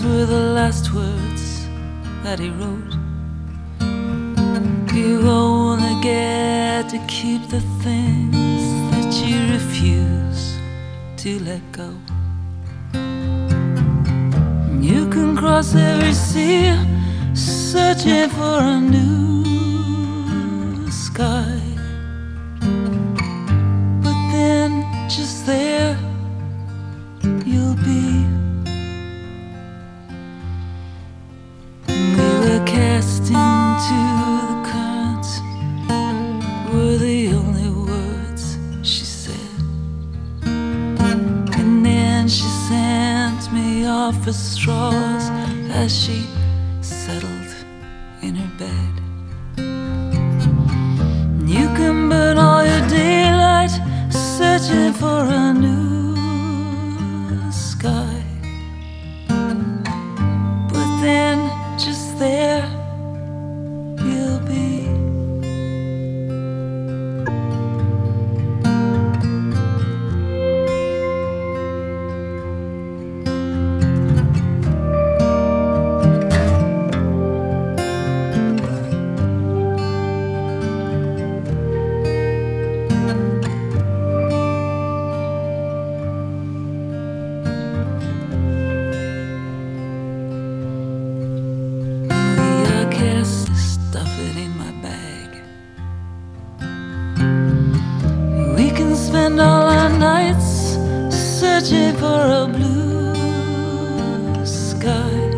were the last words that he wrote. You only get to keep the things that you refuse to let go. You can cross every sea, searching for a new sky, but then just there you'll be. We were cast into the current, were the only words she said, and then she sent me off for straws as she settled in her bed. You can burn all your daylight searching for a new sky, but then just there you'll be. Stuff it in my bag. We can spend all our nights searching for a blue sky,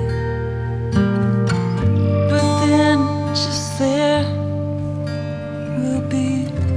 but then just there we'll be.